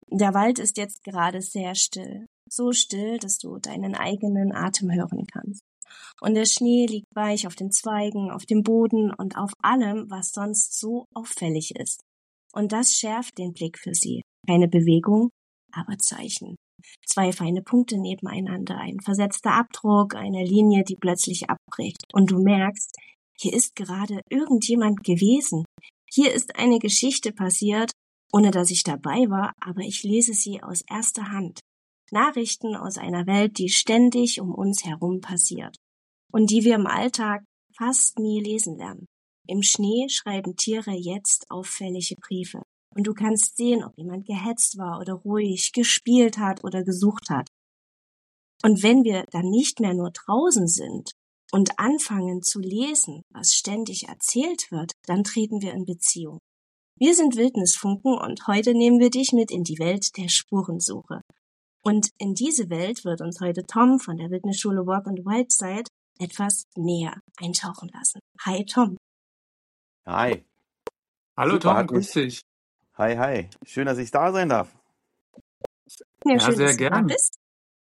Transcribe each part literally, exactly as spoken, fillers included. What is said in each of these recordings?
Der Wald ist jetzt gerade sehr still. So still, dass du deinen eigenen Atem hören kannst. Und der Schnee liegt weich auf den Zweigen, auf dem Boden und auf allem, was sonst so auffällig ist. Und das schärft den Blick für sie. Keine Bewegung, aber Zeichen. Zwei feine Punkte nebeneinander, ein versetzter Abdruck, eine Linie, die plötzlich abbricht. Und du merkst, hier ist gerade irgendjemand gewesen. Hier ist eine Geschichte passiert, ohne dass ich dabei war, aber ich lese sie aus erster Hand. Nachrichten aus einer Welt, die ständig um uns herum passiert und die wir im Alltag fast nie lesen lernen. Im Schnee schreiben Tiere jetzt auffällige Briefe und du kannst sehen, ob jemand gehetzt war oder ruhig, gespielt hat oder gesucht hat. Und wenn wir dann nicht mehr nur draußen sind und anfangen zu lesen, was ständig erzählt wird, dann treten wir in Beziehung. Wir sind Wildnisfunken und heute nehmen wir dich mit in die Welt der Spurensuche. Und in diese Welt wird uns heute Tom von der Wildnisschule Walk and Wildside etwas näher eintauchen lassen. Hi Tom. Hi. Hallo Super, Tom, hat grüß mich. dich. Hi, hi. Schön, dass ich da sein darf. Ja, Ja, schön, sehr dass du da gern. bist.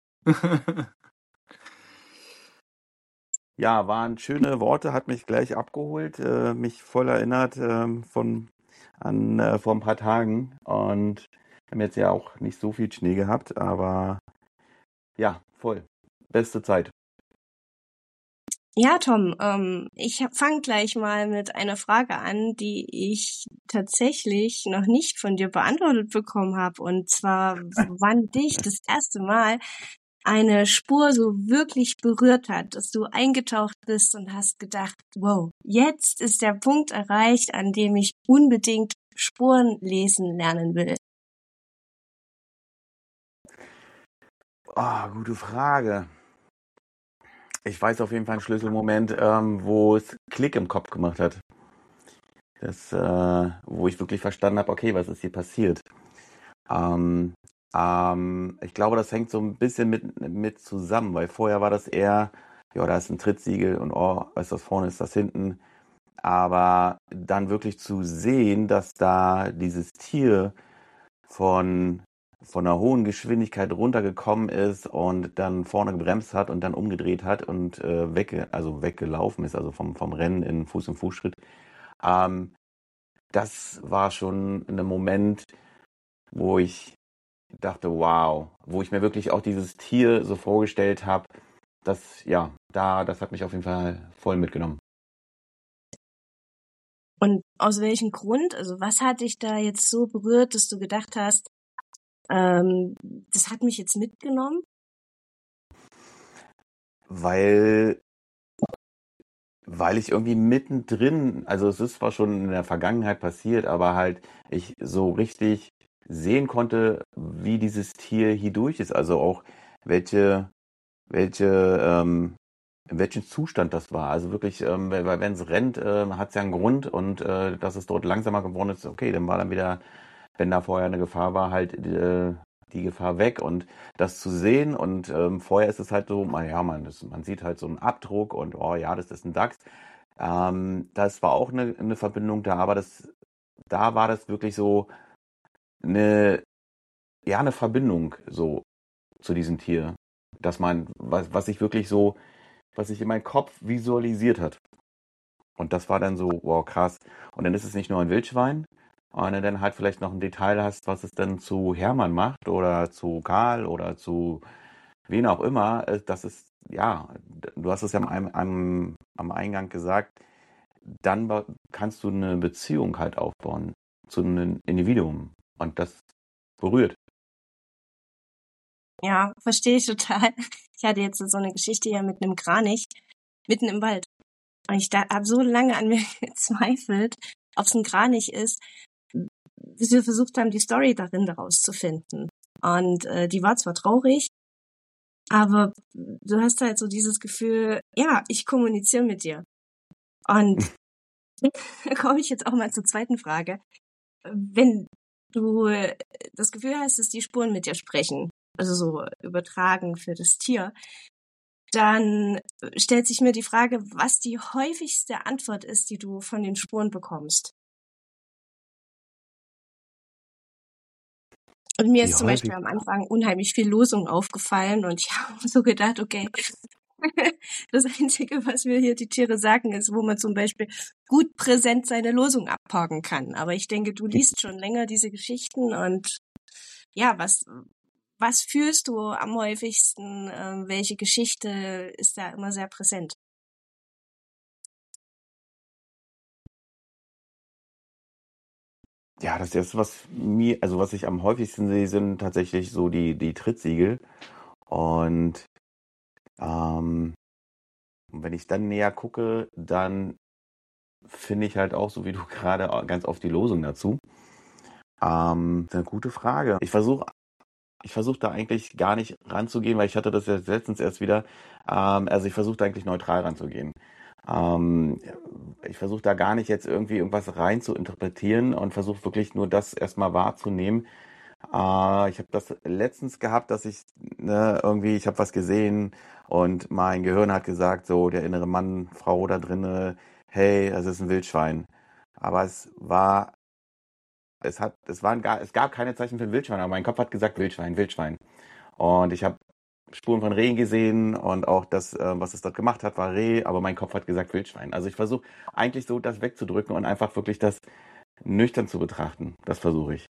Ja, waren schöne Worte, hat mich gleich abgeholt, äh, mich voll erinnert ähm, von an äh, vor ein paar Tagen und wir haben jetzt ja auch nicht so viel Schnee gehabt, aber ja, voll. Beste Zeit. Ja, Tom, ähm, ich fange gleich mal mit einer Frage an, die ich tatsächlich noch nicht von dir beantwortet bekommen habe. Und zwar, wann dich das erste Mal eine Spur so wirklich berührt hat, dass du eingetaucht bist und hast gedacht, wow, jetzt ist der Punkt erreicht, an dem ich unbedingt Spuren lesen lernen will. Oh, gute Frage. Ich weiß auf jeden Fall einen Schlüsselmoment, ähm, wo es Klick im Kopf gemacht hat. Das, äh, wo ich wirklich verstanden habe, okay, was ist hier passiert? Ähm, ähm, ich glaube, das hängt so ein bisschen mit, mit zusammen, weil vorher war das eher, ja, da ist ein Trittsiegel und oh, ist das vorne, ist das hinten. Aber dann wirklich zu sehen, dass da dieses Tier von, von einer hohen Geschwindigkeit runtergekommen ist und dann vorne gebremst hat und dann umgedreht hat und äh, wegge, also weggelaufen ist, also vom, vom Rennen in Fuß- und Fußschritt. Ähm, das war schon ein Moment, wo ich dachte, wow, wo ich mir wirklich auch dieses Tier so vorgestellt habe, das, ja, da, das hat mich auf jeden Fall voll mitgenommen. Und aus welchem Grund? Also was hat dich da jetzt so berührt, dass du gedacht hast, ähm, das hat mich jetzt mitgenommen? Weil, weil ich irgendwie mittendrin, also es ist zwar schon in der Vergangenheit passiert, aber halt ich so richtig sehen konnte, wie dieses Tier hier durch ist, also auch welche, welche, ähm, in welchem Zustand das war. Also wirklich, ähm, weil wenn es rennt, äh, hat es ja einen Grund und äh, dass es dort langsamer geworden ist, okay, dann war dann wieder, wenn da vorher eine Gefahr war, halt äh, die Gefahr weg und das zu sehen und ähm, vorher ist es halt so, man, ja, man, das, man sieht halt so einen Abdruck und oh ja, das ist ein Dachs. Ähm, das war auch eine, eine Verbindung da, aber das, da war das wirklich so eine, ja, eine Verbindung so zu diesem Tier, dass man, was, was ich wirklich so, was sich in meinem Kopf visualisiert hat. Und das war dann so, wow, krass. Und dann ist es nicht nur ein Wildschwein, und wenn du dann halt vielleicht noch ein Detail hast, was es dann zu Hermann macht oder zu Karl oder zu wen auch immer, äh, das ist, ja, du hast es ja am, am, am Eingang gesagt, dann ba- kannst du eine Beziehung halt aufbauen zu einem Individuum. Und das berührt. Ja, verstehe ich total. Ich hatte jetzt so eine Geschichte ja mit einem Kranich mitten im Wald. Und ich habe so lange an mir gezweifelt, ob es ein Kranich ist, bis wir versucht haben, die Story darin daraus zu finden. Und äh, die war zwar traurig, aber du hast halt so dieses Gefühl, ja, ich kommuniziere mit dir. Und da komme ich jetzt auch mal zur zweiten Frage. Wenn du das Gefühl hast, dass die Spuren mit dir sprechen, also so übertragen für das Tier, dann stellt sich mir die Frage, was die häufigste Antwort ist, die du von den Spuren bekommst. Und mir Die ist zum Beispiel häufig, am Anfang unheimlich viel Losung aufgefallen und ich habe so gedacht, okay, das Einzige, was mir hier die Tiere sagen, ist, wo man zum Beispiel gut präsent seine Losung abhaken kann. Aber ich denke, du liest schon länger diese Geschichten und ja, was, was fühlst du am häufigsten? Ähm, welche Geschichte ist da immer sehr präsent? ja, das erste, was mir, also was ich am häufigsten sehe, sind tatsächlich so die, die Trittsiegel. Und ähm, wenn ich dann näher gucke, dann finde ich halt auch, so wie du gerade ganz oft die Losung dazu. Ähm, das ist eine gute Frage. Ich versuche ich versuche da eigentlich gar nicht ranzugehen, weil ich hatte das ja letztens erst wieder. Ähm, also ich versuche da eigentlich neutral ranzugehen. Ähm, ich versuche da gar nicht jetzt irgendwie irgendwas rein zu interpretieren und versuche wirklich nur das erstmal wahrzunehmen. Äh, ich habe das letztens gehabt, dass ich ne, irgendwie, ich habe was gesehen und mein Gehirn hat gesagt, so der innere Mann, Frau da drinne, hey, es ist ein Wildschwein. Aber es war, es hat, es waren gar, es gab keine Zeichen für ein Wildschwein, aber mein Kopf hat gesagt Wildschwein, Wildschwein. Und ich habe Spuren von Rehen gesehen und auch das, äh, was es dort gemacht hat, war Reh, aber mein Kopf hat gesagt Wildschwein. Also ich versuche eigentlich so das wegzudrücken und einfach wirklich das nüchtern zu betrachten. Das versuche ich.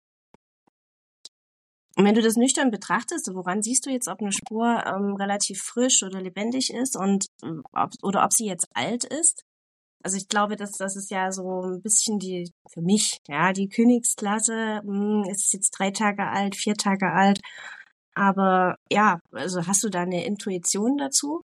Und wenn du das nüchtern betrachtest, woran siehst du jetzt, ob eine Spur ähm, relativ frisch oder lebendig ist und ähm, ob, oder ob sie jetzt alt ist? Also ich glaube, dass das ist ja so ein bisschen die, für mich, ja, die Königsklasse, mh, ist jetzt drei Tage alt, vier Tage alt. Aber ja, also hast du da eine Intuition dazu?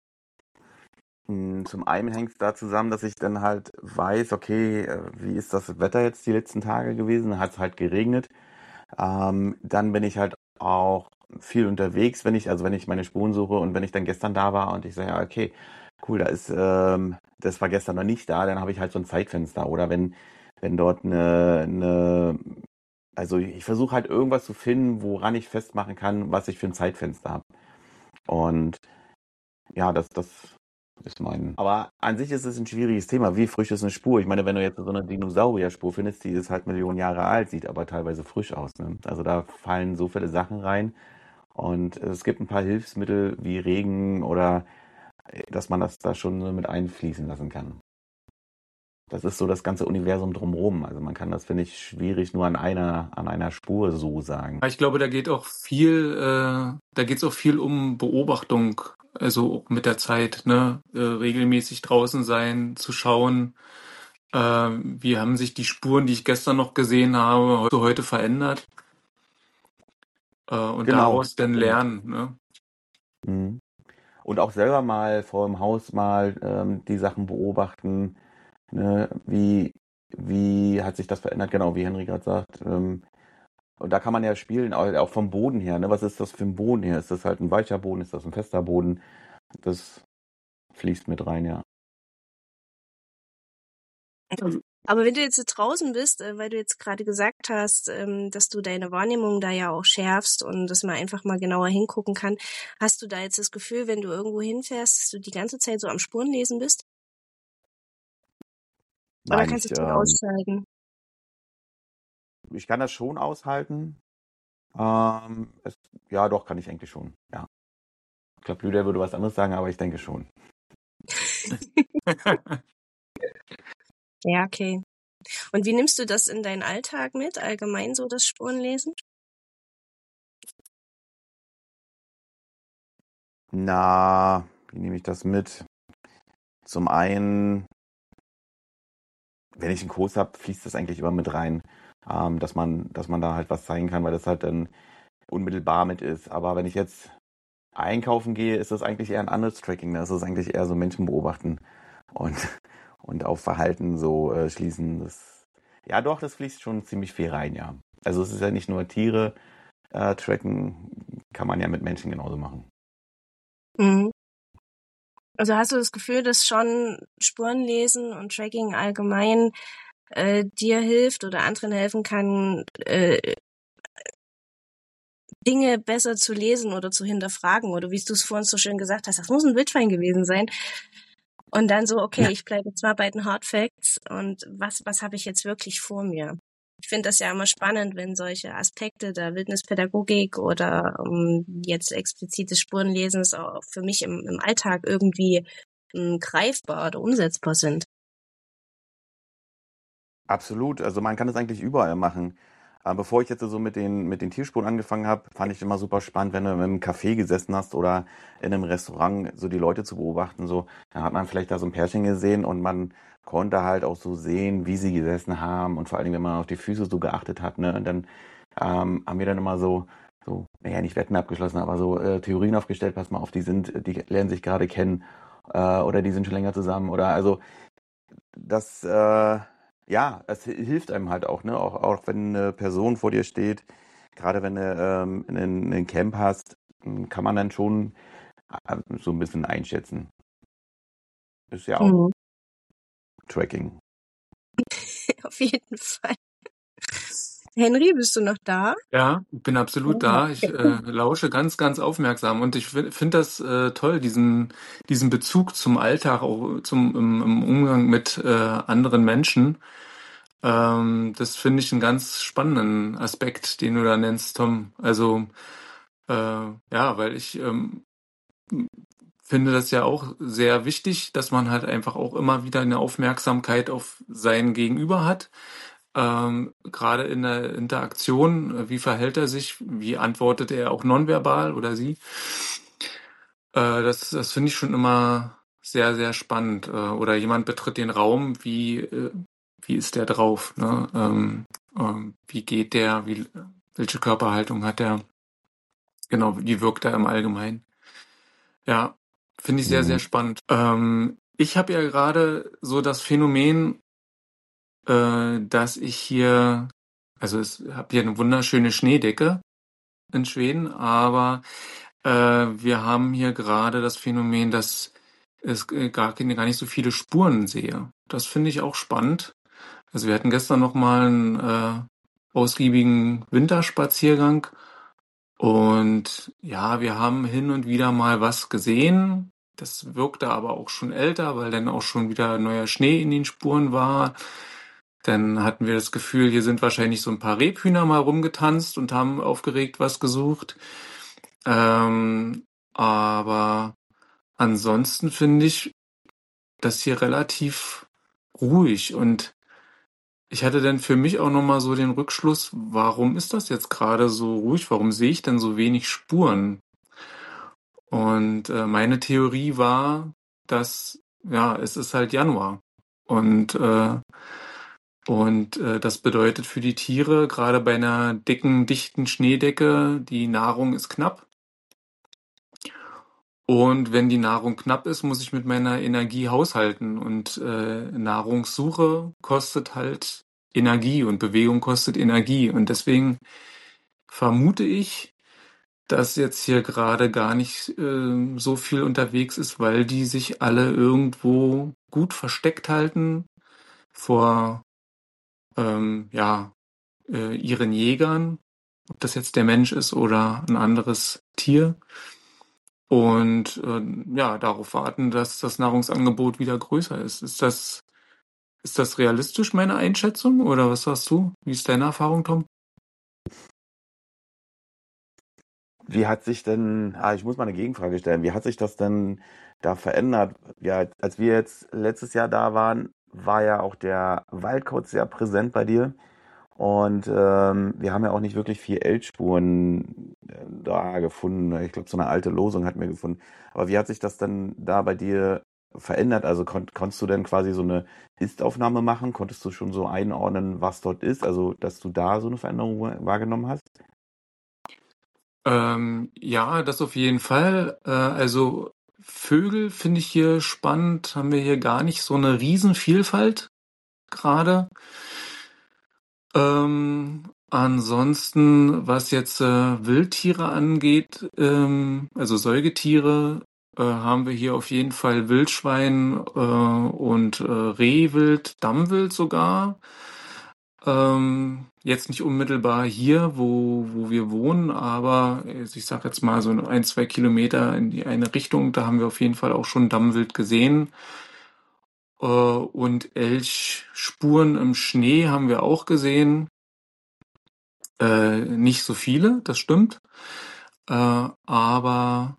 Hm, Zum einen hängt es da zusammen, dass ich dann halt weiß, okay, äh, wie ist das Wetter jetzt die letzten Tage gewesen? Hat es halt geregnet. Ähm, dann bin ich halt auch viel unterwegs, wenn ich, also wenn ich meine Spuren suche und wenn ich dann gestern da war und ich sage, ja, okay, cool, da ist, ähm, das war gestern noch nicht da, dann habe ich halt so ein Zeitfenster. Oder wenn, wenn dort eine, eine, also ich versuche halt irgendwas zu finden, woran ich festmachen kann, was ich für ein Zeitfenster habe. Und ja, das, das ist mein. Aber an sich ist es ein schwieriges Thema. Wie frisch ist eine Spur? Ich meine, wenn du jetzt so eine Dinosaurier-Spur findest, die ist halt Millionen Jahre alt, sieht aber teilweise frisch aus. Ne? Also da fallen so viele Sachen rein. Und es gibt ein paar Hilfsmittel wie Regen oder äh, dass man das da schon so mit einfließen lassen kann. Das ist so das ganze Universum drumherum. Also man kann das, finde ich, schwierig nur an einer, an einer Spur so sagen. Ja, ich glaube, da geht auch viel, äh, da geht es auch viel um Beobachtung, also auch mit der Zeit, ne? Äh, regelmäßig draußen sein, zu schauen, äh, wie haben sich die Spuren, die ich gestern noch gesehen habe, heute, heute verändert, äh, und Genau, daraus dann genau. lernen, ne? Mhm. Und auch selber mal vor dem Haus mal ähm, die Sachen beobachten. Ne, wie, wie hat sich das verändert? Genau, wie Henry gerade sagt. Ähm, und da kann man ja spielen, auch, auch vom Boden her. Ne? Was ist das für ein Boden hier? Ist das halt ein weicher Boden? Ist das ein fester Boden? Das fließt mit rein, ja. Aber wenn du jetzt draußen bist, äh, weil du jetzt gerade gesagt hast, ähm, dass du deine Wahrnehmung da ja auch schärfst und dass man einfach mal genauer hingucken kann, hast du da jetzt das Gefühl, wenn du irgendwo hinfährst, dass du die ganze Zeit so am Spurenlesen bist? Oder Nein, kannst du ich, es gut ähm, ausschalten? ich kann das schon aushalten. Ähm, es, ja, doch, kann ich eigentlich schon. Ja. Ich glaube, Lüder würde was anderes sagen, aber ich denke schon. Ja, okay. Und wie nimmst du das in deinen Alltag mit, allgemein so das Spurenlesen? Na, wie nehme ich das mit? Zum einen, wenn ich einen Kurs habe, fließt das eigentlich immer mit rein, ähm, dass man, dass man da halt was zeigen kann, weil das halt dann unmittelbar mit ist. Aber wenn ich jetzt einkaufen gehe, ist das eigentlich eher ein anderes Tracking. Das ist eigentlich eher so Menschen beobachten und, und auf Verhalten so äh, schließen. Das, ja, doch, das fließt schon ziemlich viel rein, ja. Also es ist ja nicht nur Tiere äh, tracken, kann man ja mit Menschen genauso machen. Mhm. Also hast du das Gefühl, dass schon Spurenlesen und Tracking allgemein äh, dir hilft oder anderen helfen kann, äh, Dinge besser zu lesen oder zu hinterfragen? Oder wie du es vorhin so schön gesagt hast, das muss ein Wildschwein gewesen sein. Und dann so, okay, ich bleibe jetzt mal bei den Hard Facts und was, was habe ich jetzt wirklich vor mir? Ich finde das ja immer spannend, wenn solche Aspekte der Wildnispädagogik oder um, jetzt explizites Spurenlesens auch für mich im, im Alltag irgendwie um, greifbar oder umsetzbar sind. Absolut, also man kann das eigentlich überall machen. Äh, bevor ich jetzt so mit den, mit den Tierspuren angefangen habe, fand ich immer super spannend, wenn du in einem Café gesessen hast oder in einem Restaurant, so die Leute zu beobachten. So, dann hat man vielleicht da so ein Pärchen gesehen und man konnte halt auch so sehen, wie sie gesessen haben und vor allen Dingen, wenn man auf die Füße so geachtet hat. Ne? Und dann ähm, haben wir dann immer so, so, naja, nicht Wetten abgeschlossen, aber so äh, Theorien aufgestellt, pass mal auf, die sind, die lernen sich gerade kennen äh, oder die sind schon länger zusammen oder also das, äh, ja, es hi- hilft einem halt auch, ne? Auch, auch wenn eine Person vor dir steht, gerade wenn du ähm, einen, einen Camp hast, m, kann man dann schon äh, so ein bisschen einschätzen. Ist ja auch Mhm. Tracking. Auf jeden Fall. Henry, bist du noch da? Ja, ich bin absolut da. Ich äh, lausche ganz, ganz aufmerksam und ich finde das äh, toll, diesen, diesen Bezug zum Alltag, auch zum im, im Umgang mit äh, anderen Menschen. Ähm, das finde ich einen ganz spannenden Aspekt, den du da nennst, Tom. Also äh, ja, weil ich ähm, finde das ja auch sehr wichtig, dass man halt einfach auch immer wieder eine Aufmerksamkeit auf sein Gegenüber hat. Ähm, gerade in der Interaktion, äh, wie verhält er sich, wie antwortet er auch nonverbal oder sie? Äh, das das finde ich schon immer sehr, sehr spannend. Äh, oder jemand betritt den Raum, wie, äh, wie ist der drauf? Ne? Ähm, ähm, wie geht der? Wie, welche Körperhaltung hat er? Genau, wie wirkt er im Allgemeinen? Ja, finde ich sehr, sehr Mhm. spannend. Ähm, ich habe ja gerade so das Phänomen, äh, dass ich hier, also ich habe hier eine wunderschöne Schneedecke in Schweden, aber äh, wir haben hier gerade das Phänomen, dass es äh, gar, keine- gar nicht so viele Spuren sehe. Das finde ich auch spannend. Also wir hatten gestern noch mal einen äh, ausgiebigen Winterspaziergang und ja, wir haben hin und wieder mal was gesehen. Das wirkte aber auch schon älter, weil dann auch schon wieder neuer Schnee in den Spuren war. Dann hatten wir das Gefühl, hier sind wahrscheinlich so ein paar Rebhühner mal rumgetanzt und haben aufgeregt was gesucht. Ähm, aber ansonsten finde ich das hier relativ ruhig und ich hatte dann für mich auch nochmal so den Rückschluss, warum ist das jetzt gerade so ruhig? Warum sehe ich denn so wenig Spuren? Und äh, meine Theorie war, dass ja, es ist halt Januar und äh, und äh, das bedeutet für die Tiere, gerade bei einer dicken, dichten Schneedecke, die Nahrung ist knapp. Und wenn die Nahrung knapp ist, muss ich mit meiner Energie haushalten. Und äh, Nahrungssuche kostet halt Energie und Bewegung kostet Energie. Und deswegen vermute ich, dass jetzt hier gerade gar nicht äh, so viel unterwegs ist, weil die sich alle irgendwo gut versteckt halten vor ähm, ja, äh, ihren Jägern, ob das jetzt der Mensch ist oder ein anderes Tier. Und äh, ja, darauf warten, dass das Nahrungsangebot wieder größer ist. Ist das, ist das realistisch, meine Einschätzung? Oder was sagst du? Wie ist deine Erfahrung, Tom? Wie hat sich denn, ah, ich muss mal eine Gegenfrage stellen, wie hat sich das denn da verändert? Ja, als wir jetzt letztes Jahr da waren, war ja auch der Waldkauz sehr präsent bei dir. Und ähm, wir haben ja auch nicht wirklich viel Elchspuren äh, da gefunden. Ich glaube, so eine alte Losung hatten wir gefunden. Aber wie hat sich das denn da bei dir verändert? Also kon konntest du denn quasi so eine Ist-Aufnahme machen? Konntest du schon so einordnen, was dort ist? Also, dass du da so eine Veränderung wa- wahrgenommen hast? Ähm, ja, das auf jeden Fall. Äh, also Vögel finde ich hier spannend. Haben wir hier gar nicht so eine Riesenvielfalt gerade. Ähm, ansonsten, was jetzt äh, Wildtiere angeht, ähm, also Säugetiere, äh, haben wir hier auf jeden Fall Wildschwein äh, und äh, Rehwild, Dammwild sogar. Ähm, jetzt nicht unmittelbar hier, wo, wo wir wohnen, aber äh, ich sag jetzt mal so ein, zwei Kilometer in die eine Richtung, da haben wir auf jeden Fall auch schon Dammwild gesehen. Äh, und Elchspuren im Schnee haben wir auch gesehen. Äh, nicht so viele, das stimmt. Äh, aber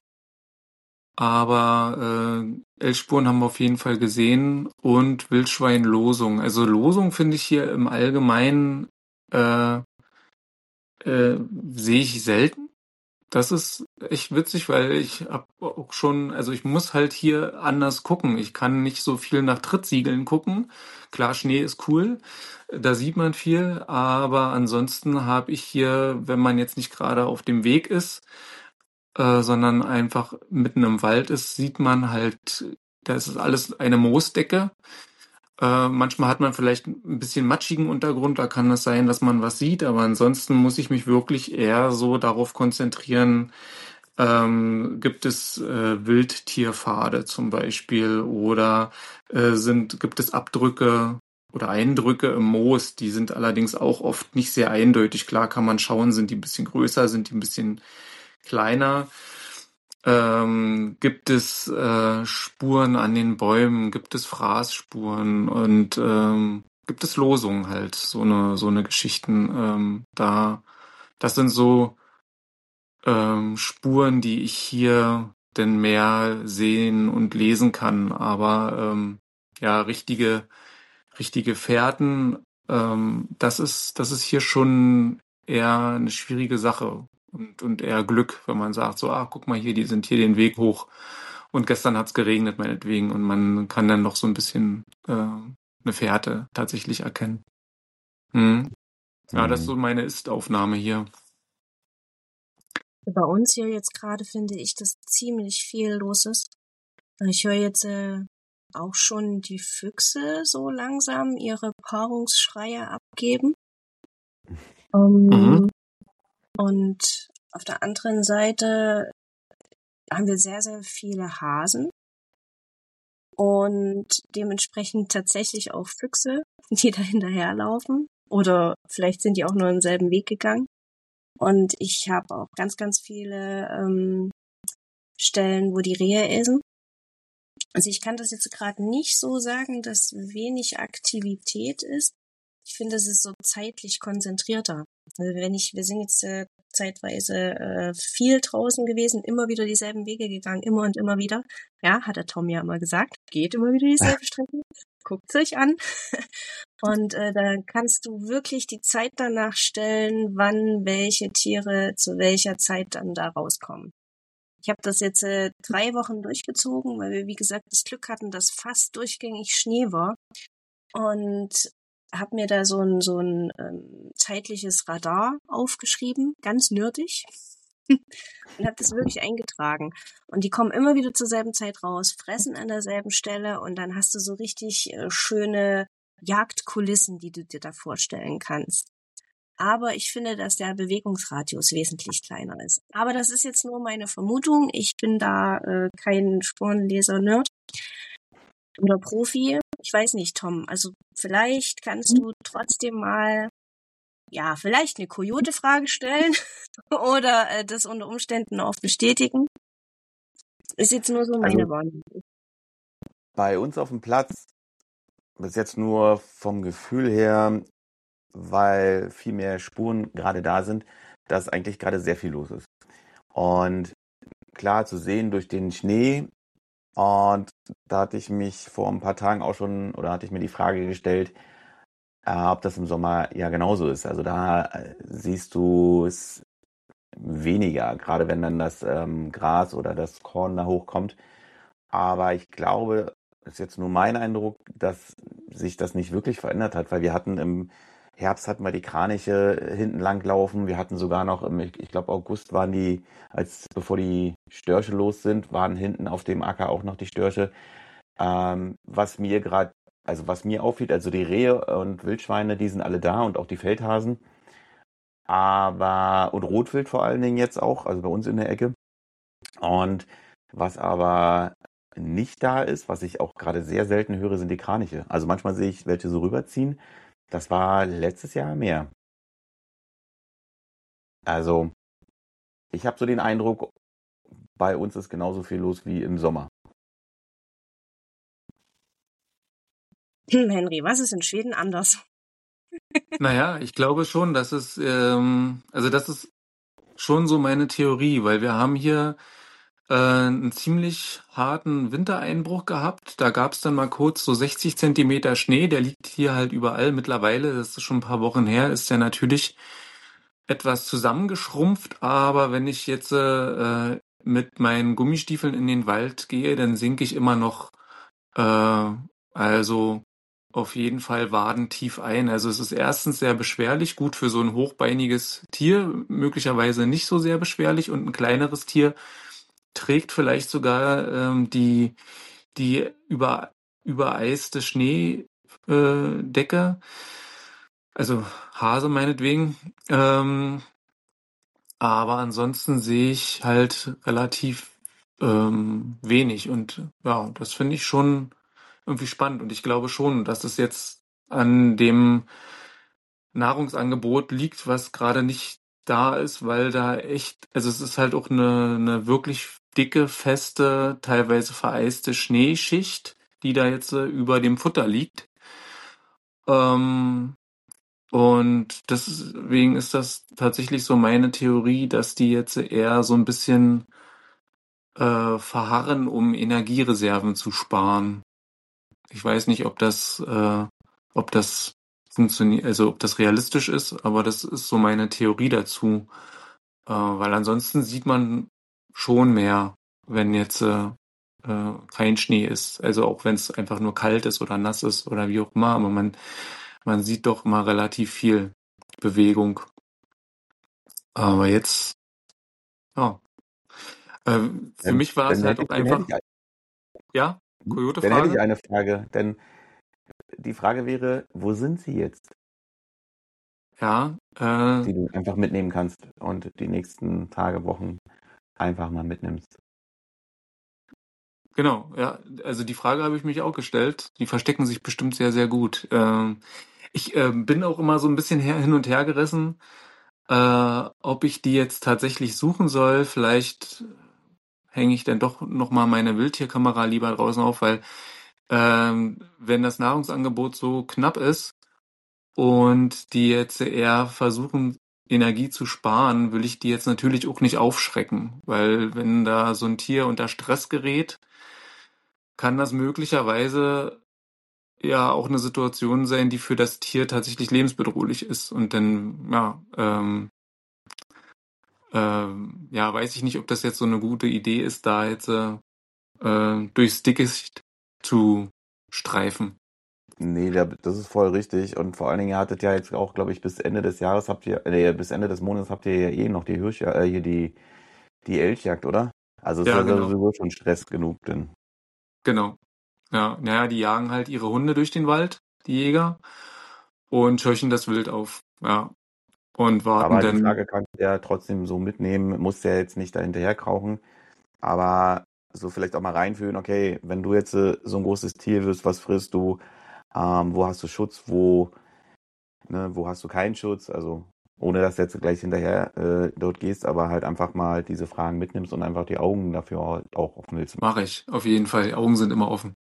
aber äh, Elchspuren haben wir auf jeden Fall gesehen und Wildschwein-Losung. Also Losung finde ich hier im Allgemeinen äh, äh, sehe ich selten. Das ist echt witzig, weil ich hab auch schon, also ich muss halt hier anders gucken. Ich kann nicht so viel nach Trittsiegeln gucken. Klar, Schnee ist cool, da sieht man viel, aber ansonsten habe ich hier, wenn man jetzt nicht gerade auf dem Weg ist, äh, sondern einfach mitten im Wald ist, sieht man halt, das ist alles eine Moosdecke. Äh, manchmal hat man vielleicht ein bisschen matschigen Untergrund, da kann es sein, dass man was sieht, aber ansonsten muss ich mich wirklich eher so darauf konzentrieren, ähm, gibt es äh, Wildtierpfade zum Beispiel oder äh, sind, gibt es Abdrücke oder Eindrücke im Moos, die sind allerdings auch oft nicht sehr eindeutig. Klar kann man schauen, sind die ein bisschen größer, sind die ein bisschen kleiner. Ähm, gibt es äh, Spuren an den Bäumen, gibt es Fraßspuren und ähm, gibt es Losungen halt, so eine, so eine Geschichten. Ähm, da, das sind so ähm, Spuren, die ich hier denn mehr sehen und lesen kann. Aber ähm, ja, richtige, richtige Fährten, ähm, das ist, das ist hier schon eher eine schwierige Sache und, und eher Glück, wenn man sagt, so, ah, guck mal hier, die sind hier den Weg hoch. Und gestern hat's geregnet, meinetwegen, und man kann dann noch so ein bisschen äh, eine Fährte tatsächlich erkennen. Hm. Ja, das ist Mhm. so meine Ist-Aufnahme hier. Bei uns hier jetzt gerade finde ich, dass ziemlich viel los ist. Ich höre jetzt äh, auch schon die Füchse so langsam ihre Paarungsschreie abgeben. Mhm. Ähm, und auf der anderen Seite haben wir sehr, sehr viele Hasen und dementsprechend tatsächlich auch Füchse, die da hinterherlaufen. Oder vielleicht sind die auch nur denselben Weg gegangen. Und ich habe auch ganz, ganz viele ähm, Stellen, wo die Rehe essen. Also ich kann das jetzt gerade nicht so sagen, dass wenig Aktivität ist. Ich finde, es ist so zeitlich konzentrierter. Also wenn ich, wir sind jetzt äh, zeitweise äh, viel draußen gewesen, immer wieder dieselben Wege gegangen, immer und immer wieder. Ja, hat der Tom ja immer gesagt, geht immer wieder dieselbe Strecke, guckt's euch an. Und äh, da kannst du wirklich die Zeit danach stellen, wann welche Tiere zu welcher Zeit dann da rauskommen. Ich habe das jetzt äh, drei Wochen durchgezogen, weil wir, wie gesagt, das Glück hatten, dass fast durchgängig Schnee war. Und habe mir da so ein, so ein ähm, zeitliches Radar aufgeschrieben, ganz nerdig. Und habe das wirklich eingetragen. Und die kommen immer wieder zur selben Zeit raus, fressen an derselben Stelle und dann hast du so richtig äh, schöne Jagdkulissen, die du dir da vorstellen kannst. Aber ich finde, dass der Bewegungsradius wesentlich kleiner ist. Aber das ist jetzt nur meine Vermutung. Ich bin da äh, kein Spurenleser-Nerd oder Profi. Ich weiß nicht, Tom. Also vielleicht kannst du trotzdem mal, ja, vielleicht eine Coyote-Frage stellen oder äh, das unter Umständen auch bestätigen. Ist jetzt nur so meine Also Wahrnehmung. bei uns auf dem Platz, bis jetzt nur vom Gefühl her, weil viel mehr Spuren gerade da sind, dass eigentlich gerade sehr viel los ist. Und klar zu sehen durch den Schnee. Und da hatte ich mich vor ein paar Tagen auch schon, oder hatte ich mir die Frage gestellt, äh, ob das im Sommer ja genauso ist. Also da äh, siehst du es weniger, gerade wenn dann das ähm, Gras oder das Korn da hochkommt. Aber ich glaube, das ist jetzt nur mein Eindruck, dass sich das nicht wirklich verändert hat, weil wir hatten im Herbst hatten wir die Kraniche hinten lang laufen. Wir hatten sogar noch, im, ich glaube August waren die, als bevor die Störche los sind, waren hinten auf dem Acker auch noch die Störche. Ähm, was mir gerade, also was mir auffällt, also die Rehe und Wildschweine, die sind alle da und auch die Feldhasen. Aber, und Rotwild vor allen Dingen jetzt auch, also bei uns in der Ecke. Und was aber nicht da ist, was ich auch gerade sehr selten höre, sind die Kraniche. Also manchmal sehe ich welche so rüberziehen. Das war letztes Jahr mehr. Also ich habe so den Eindruck, bei uns ist genauso viel los wie im Sommer. Hm, Henry, was ist in Schweden anders? Naja, ich glaube schon, dass es, ähm, also das ist schon so meine Theorie, weil wir haben hier äh, einen ziemlich harten Wintereinbruch gehabt. Da gab es dann mal kurz so sechzig Zentimeter Schnee, der liegt hier halt überall mittlerweile. Das ist schon ein paar Wochen her, ist der natürlich etwas zusammengeschrumpft, aber wenn ich jetzt äh, mit meinen Gummistiefeln in den Wald gehe, dann sinke ich immer noch äh, also auf jeden Fall wadentief ein. Also es ist erstens sehr beschwerlich, gut für so ein hochbeiniges Tier, möglicherweise nicht so sehr beschwerlich und ein kleineres Tier trägt vielleicht sogar ähm, die, die über, übereiste Schneedecke, äh, Decke. Also Hase meinetwegen. Ähm, aber ansonsten sehe ich halt relativ ähm, wenig und ja, das finde ich schon irgendwie spannend und ich glaube schon, dass es jetzt an dem Nahrungsangebot liegt, was gerade nicht da ist, weil da echt, also es ist halt auch eine, eine wirklich dicke, feste, teilweise vereiste Schneeschicht, die da jetzt äh, über dem Futter liegt. Ähm, und deswegen ist das tatsächlich so meine Theorie, dass die jetzt eher so ein bisschen äh, verharren, um Energiereserven zu sparen. Ich weiß nicht, ob das, äh, ob das funktioniert, also ob das realistisch ist, aber das ist so meine Theorie dazu. Äh, weil ansonsten sieht man schon mehr, wenn jetzt äh, äh, kein Schnee ist. Also auch wenn es einfach nur kalt ist oder nass ist oder wie auch immer, aber man, man sieht doch mal relativ viel Bewegung. Aber jetzt, ja, äh, für Dann, mich war es dann halt hätte auch ich, dann hätte einfach, ich, ein- ja, hm? kuriose dann hätte ich Frage. eine Frage. Denn die Frage wäre, wo sind Sie jetzt, Ja, äh, die du einfach mitnehmen kannst und die nächsten Tage, Wochen einfach mal mitnimmst? genau, ja, also die Frage habe ich mich auch gestellt. Die verstecken sich bestimmt sehr, sehr gut. Ähm, ich äh, bin auch immer so ein bisschen her, hin und her gerissen, äh, ob ich die jetzt tatsächlich suchen soll. Vielleicht hänge ich dann doch nochmal meine Wildtierkamera lieber draußen auf, weil ähm, wenn das Nahrungsangebot so knapp ist und die jetzt eher versuchen, Energie zu sparen, will ich die jetzt natürlich auch nicht aufschrecken, weil wenn da so ein Tier unter Stress gerät, kann das möglicherweise ja auch eine Situation sein, die für das Tier tatsächlich lebensbedrohlich ist. Und dann, ja, ähm, ähm, ja, weiß ich nicht, ob das jetzt so eine gute Idee ist, da jetzt äh, äh, durchs Dickicht zu streifen. Nee, da, das ist voll richtig. Und vor allen Dingen, ihr hattet ja jetzt auch, glaube ich, bis Ende des Jahres habt ihr, nee, bis Ende des Monats habt ihr ja eh noch die Hirsch, äh, hier die, die Elchjagd, oder? Also es ist Ja, ja genau, sowieso schon Stress genug, denn. genau. Ja, naja, die jagen halt ihre Hunde durch den Wald, die Jäger, und scheuchen das Wild auf. Ja, und warten Aber die dann. Frage kannst du ja trotzdem so mitnehmen, musst ja jetzt nicht da hinterher krauchen, aber so vielleicht auch mal reinfühlen, okay, wenn du jetzt äh, so ein großes Tier wirst, was frisst du, ähm, wo hast du Schutz, wo, ne, wo hast du keinen Schutz, also ohne dass du jetzt gleich hinterher äh, dort gehst, aber halt einfach mal diese Fragen mitnimmst und einfach die Augen dafür auch offen willst. Mache ich, auf jeden Fall. Die Augen sind immer offen.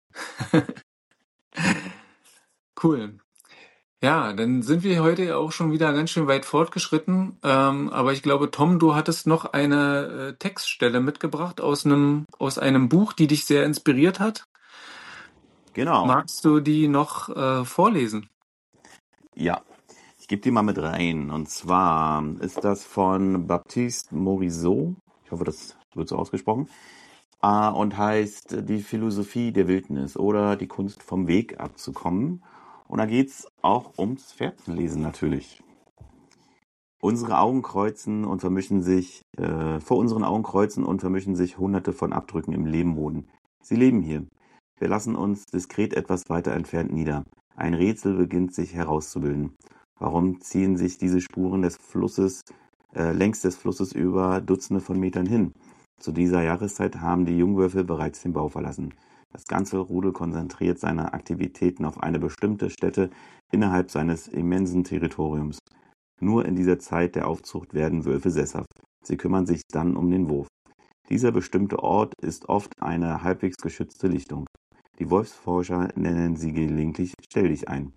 Cool. Ja, dann sind wir heute ja auch schon wieder ganz schön weit fortgeschritten. Ähm, aber ich glaube, Tom, du hattest noch eine äh, Textstelle mitgebracht aus einem, aus einem Buch, die dich sehr inspiriert hat. Genau, Magst du die noch äh, vorlesen? ja. Ich gebe die mal mit rein. Und zwar ist das von Baptiste Morisot. Ich hoffe, das wird so ausgesprochen. Äh, und heißt Die Philosophie der Wildnis oder die Kunst vom Weg abzukommen. Und da geht's auch ums Fährtenlesen natürlich. Unsere Augen kreuzen und vermischen sich, äh, vor unseren Augen kreuzen und vermischen sich hunderte von Abdrücken im Lehmboden. Sie leben hier. Wir lassen uns diskret etwas weiter entfernt nieder. Ein Rätsel beginnt sich herauszubilden. Warum ziehen sich diese Spuren des Flusses, äh, längs des Flusses über Dutzende von Metern hin? Zu dieser Jahreszeit haben die Jungwölfe bereits den Bau verlassen. Das ganze Rudel konzentriert seine Aktivitäten auf eine bestimmte Stätte innerhalb seines immensen Territoriums. Nur in dieser Zeit der Aufzucht werden Wölfe sesshaft. Sie kümmern sich dann um den Wurf. Dieser bestimmte Ort ist oft eine halbwegs geschützte Lichtung. Die Wolfsforscher nennen sie gelegentlich Stelldichein.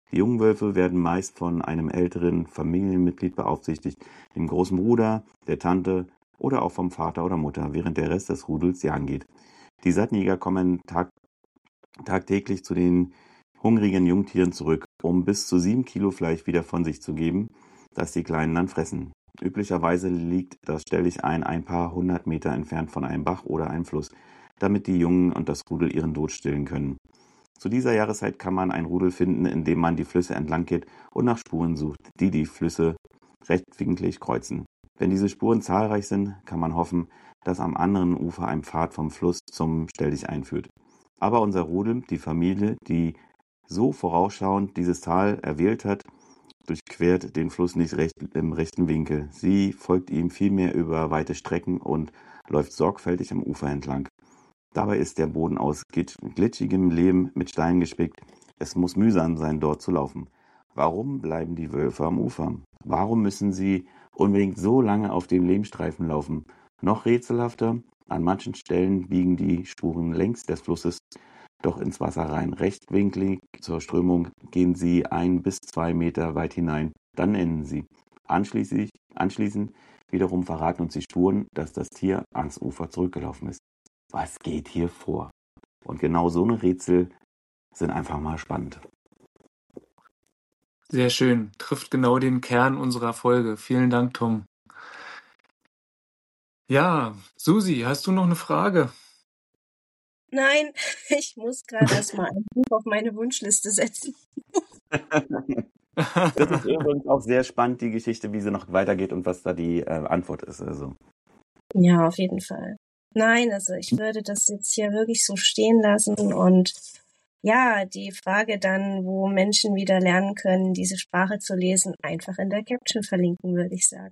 Die jungen Wölfe werden meist von einem älteren Familienmitglied beaufsichtigt, dem großen Bruder, der Tante oder auch vom Vater oder Mutter, während der Rest des Rudels jagen geht. Die Sattenjäger kommen tag tagtäglich zu den hungrigen Jungtieren zurück, um bis zu sieben Kilo Fleisch wieder von sich zu geben, das die Kleinen dann fressen. Üblicherweise liegt das Stelldichein ein paar hundert Meter entfernt von einem Bach oder einem Fluss, damit die Jungen und das Rudel ihren Tod stillen können. Zu dieser Jahreszeit kann man ein Rudel finden, indem man die Flüsse entlang geht und nach Spuren sucht, die die Flüsse rechtwinklig kreuzen. Wenn diese Spuren zahlreich sind, kann man hoffen, dass am anderen Ufer ein Pfad vom Fluss zum Stelldichein führt. Aber unser Rudel, die Familie, die so vorausschauend dieses Tal erwählt hat, durchquert den Fluss nicht recht im rechten Winkel. Sie folgt ihm vielmehr über weite Strecken und läuft sorgfältig am Ufer entlang. Dabei ist der Boden aus glitschigem Lehm mit Steinen gespickt. Es muss mühsam sein, dort zu laufen. Warum bleiben die Wölfe am Ufer? Warum müssen sie unbedingt so lange auf dem Lehmstreifen laufen? Noch rätselhafter, an manchen Stellen biegen die Spuren längs des Flusses doch ins Wasser rein. Rechtwinklig zur Strömung gehen sie ein bis zwei Meter weit hinein, dann enden sie. Anschließend, anschließend wiederum verraten uns die Spuren, dass das Tier ans Ufer zurückgelaufen ist. Was geht hier vor? Und genau so eine Rätsel sind einfach mal spannend. Sehr schön. Trifft genau den Kern unserer Folge. Vielen Dank, Tom. Ja, Susi, hast du noch eine Frage? Nein, ich muss gerade erstmal ein Buch auf meine Wunschliste setzen. Das ist übrigens auch sehr spannend, die Geschichte, wie sie noch weitergeht und was da die äh, Antwort ist. Also. Ja, auf jeden Fall. Nein, also ich würde das jetzt hier wirklich so stehen lassen und ja, die Frage dann, wo Menschen wieder lernen können, diese Sprache zu lesen, einfach in der Caption verlinken, würde ich sagen.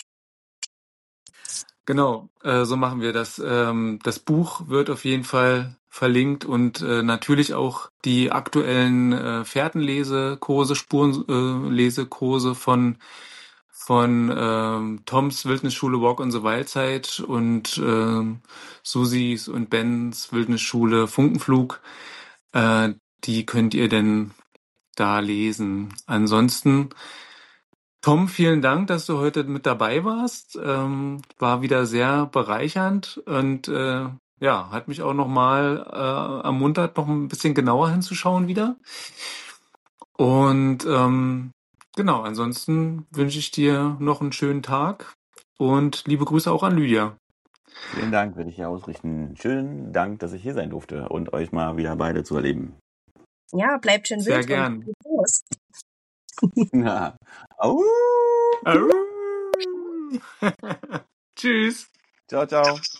Genau, äh, so machen wir das. Ähm, das Buch wird auf jeden Fall verlinkt und äh, natürlich auch die aktuellen äh, Fährtenlesekurse, Spurenlesekurse von von ähm, Toms Wildnisschule Walk on the Wildside und ähm, Susis und Bens Wildnisschule Funkenflug. Äh, die könnt ihr denn da lesen. Ansonsten, Tom, vielen Dank, dass du heute mit dabei warst. Ähm, war wieder sehr bereichernd und äh, ja, hat mich auch nochmal äh, ermuntert, noch ein bisschen genauer hinzuschauen wieder. Und ähm, genau, ansonsten wünsche ich dir noch einen schönen Tag und liebe Grüße auch an Lydia. Vielen Dank, werde ich hier ausrichten. Schönen Dank, dass ich hier sein durfte und euch mal wieder beide zu erleben. Ja, bleibt schön Sehr wild gern. und los. Ja. Au! Au. Tschüss. Ciao, ciao.